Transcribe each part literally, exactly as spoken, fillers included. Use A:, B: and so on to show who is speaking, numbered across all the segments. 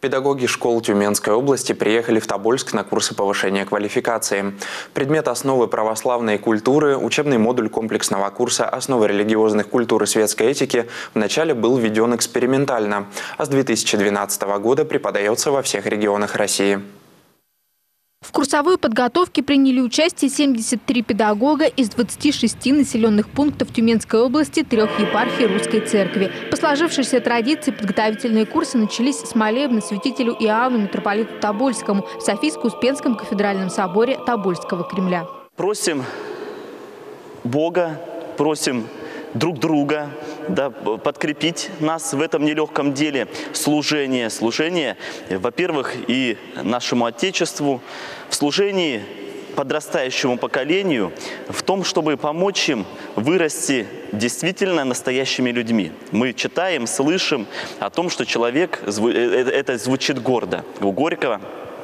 A: Педагоги школ Тюменской области приехали в Тобольск на курсы повышения квалификации. Предмет «Основы православной культуры», учебный модуль комплексного курса «Основы религиозных культур и светской этики» вначале был введен экспериментально, а с две тысячи двенадцатого года преподается во всех регионах России.
B: В курсовой подготовке приняли участие семьдесят три педагога из двадцати шести населенных пунктов Тюменской области, трех епархий Русской Церкви. По сложившейся традиции подготовительные курсы начались с молебна святителю Иоанну митрополиту Тобольскому в Софийско-Успенском кафедральном соборе Тобольского Кремля.
C: Просим Бога, просим друг друга, да, подкрепить нас в этом нелегком деле служения. Служение, во-первых, и нашему Отечеству, в служении подрастающему поколению, в том, чтобы помочь им вырасти действительно настоящими людьми. Мы читаем, слышим о том, что человек, это звучит гордо у Горького.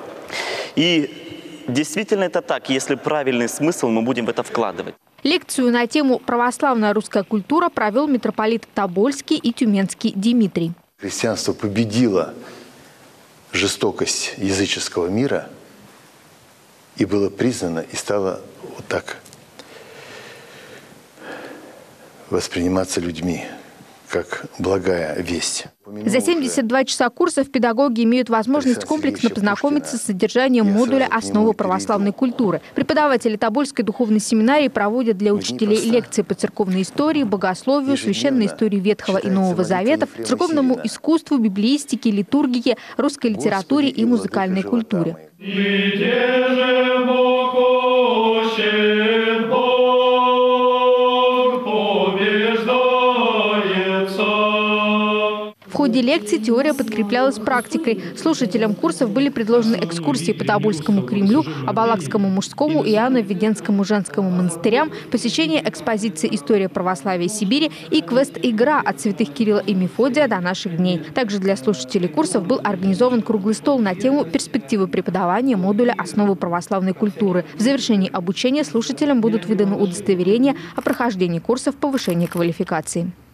C: И действительно это так, если правильный смысл мы будем в это вкладывать.
B: Лекцию на тему «Православная русская культура» провел митрополит Тобольский и Тюменский Дмитрий.
D: Христианство победило жестокость языческого мира и было признано и стало вот так восприниматься людьми, как благая весть.
B: За семьдесят два часа курсов педагоги имеют возможность комплексно познакомиться с содержанием модуля «Основы православной культуры». Преподаватели Тобольской духовной семинарии проводят для учителей лекции по церковной истории, богословию, священной истории Ветхого и Нового Заветов, церковному искусству, библеистике, литургике, русской литературе и музыкальной культуре. В ходе лекции теория подкреплялась практикой. Слушателям курсов были предложены экскурсии по Тобольскому Кремлю, Абалакскому мужскому и Иоанно-Введенскому женскому монастырям, посещение экспозиции «История православия Сибири» и квест-игра от святых Кирилла и Мефодия до наших дней. Также для слушателей курсов был организован круглый стол на тему перспективы преподавания модуля «Основы православной культуры». В завершении обучения слушателям будут выданы удостоверения о прохождении курсов повышения квалификации.